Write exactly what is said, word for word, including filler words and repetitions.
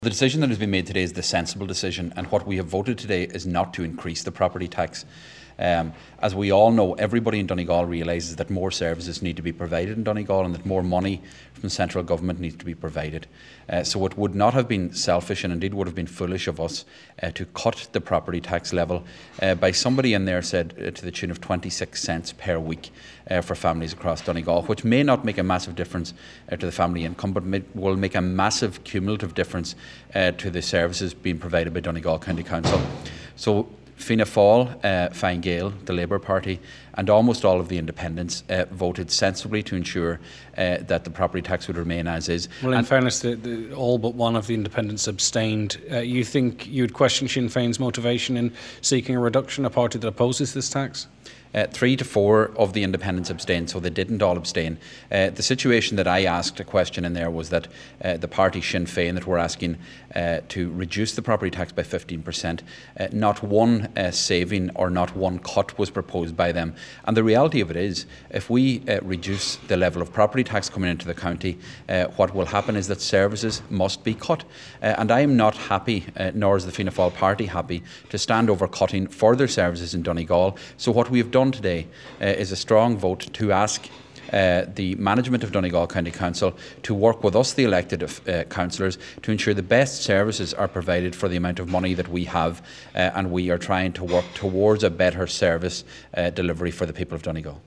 The decision that has been made today is the sensible decision, and what we have voted today is not to increase the property tax. Um, as we all know, everybody in Donegal realises that more services need to be provided in Donegal and that more money from central government needs to be provided. Uh, so it would not have been selfish, and indeed would have been foolish of us uh, to cut the property tax level uh, by somebody in there said uh, to the tune of twenty-six cents per week uh, for families across Donegal, which may not make a massive difference uh, to the family income, but may, will make a massive cumulative difference uh, to the services being provided by Donegal County Council. So Fianna Fáil, uh, Fine Gael, the Labour Party, and almost all of the independents uh, voted sensibly to ensure uh, that the property tax would remain as is. Well, in and fairness, the, the, all but one of the independents abstained. Uh, you think you'd question Sinn Féin's motivation in seeking a reduction, a party that opposes this tax? Uh, three to four of the independents abstained, so they didn't all abstain. Uh, the situation that I asked a question in there was that uh, the party Sinn Féin that were asking uh, to reduce the property tax by fifteen percent, uh, not one uh, saving or not one cut was proposed by them. And the reality of it is, if we uh, reduce the level of property tax coming into the county, uh, what will happen is that services must be cut. Uh, and I am not happy, uh, nor is the Fianna Fáil party happy, to stand over cutting further services in Donegal. So what we have done today uh, is a strong vote to ask uh, the management of Donegal County Council to work with us, the elected uh, councillors, to ensure the best services are provided for the amount of money that we have, uh, and we are trying to work towards a better service uh, delivery for the people of Donegal.